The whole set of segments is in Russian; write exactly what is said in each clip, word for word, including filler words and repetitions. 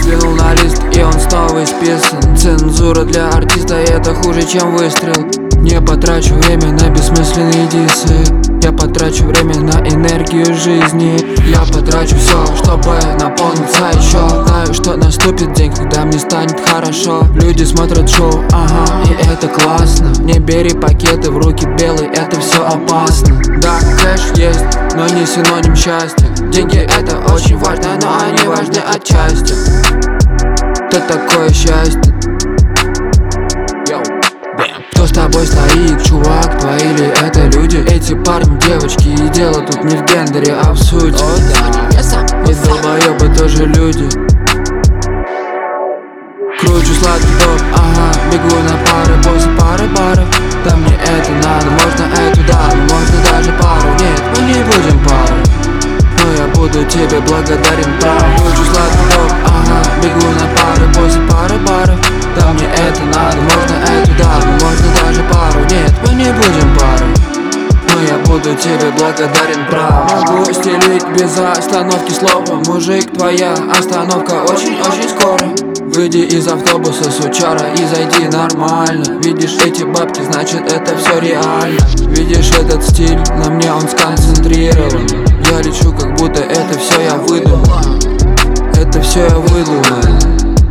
взглянул на лист, и он снова исписан. Цензура для артиста — это хуже, чем выстрел. Не потрачу время на бессмысленные дисы. Я потрачу время на энергию жизни. Я потрачу все, чтобы наполниться еще. Знаю, что наступит день, когда мне станет хорошо. Люди смотрят шоу, ага, и это классно. Не бери пакеты в руки белые, это все опасно. Да, кэш есть, но не синоним счастья. Деньги — это очень важно, но они важны отчасти. Что такое счастье? Кто с тобой стоит, чувак, твои ли это люди? Эти парни, девочки, и дело тут не в гендере, а в сути. И долбоёбы тоже люди. Кручу сладкий топ, ага, бегу на пары, после пары пары. Да мне это надо, можно эту, да, но можно даже пару. Нет, мы не будем парой, но я буду тебе благодарен, прав. Кручу сладкий топ, ага, бегу на пары, после пары пары. Да мне это надо, можно эту, да, но можно даже пару. Нет, мы не будем парой, но я буду тебе благодарен, прав. Могу стелить без остановки слово. Мужик, твоя остановка очень-очень скоро. Выйди из автобуса, сучара, и зайди нормально. Видишь эти бабки, значит это все реально. Видишь этот стиль, на мне он сконцентрирован. Я лечу, как будто это все я выдумал. Это все я выдумал.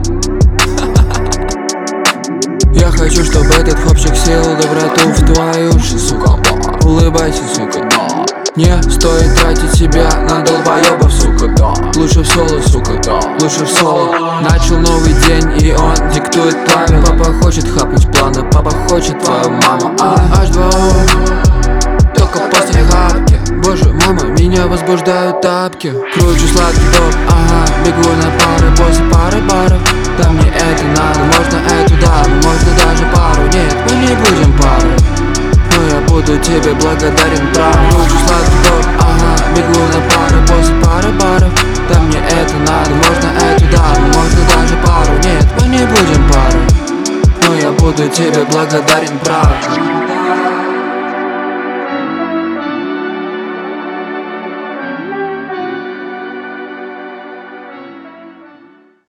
Я хочу, чтобы этот хлопчик сел доброту в твои уши, сука. Улыбайся, сука. Не стоит тратить себя на долбоёбов, сука. Лучше в соло, сука. Лучше в соло. Начал новый день, и он диктует правила. Папа хочет хапнуть планы, папа хочет твою маму. А, эйч два о, только после хапки. Боже, мама, меня возбуждают тапки. Кручу сладкий топ, ага, бегу на пары, после пары пары. Да мне это надо, можно эту, да, но можно даже пару. Нет, мы не будем парой, но я буду тебе благодарен, прав. Кручу сладкий топ, ага, бегу на пары, после пары пары. Да мне это надо, можно эту, да, но можно даже пару. Нет, мы не будем парой, но я буду тебе благодарен, прав.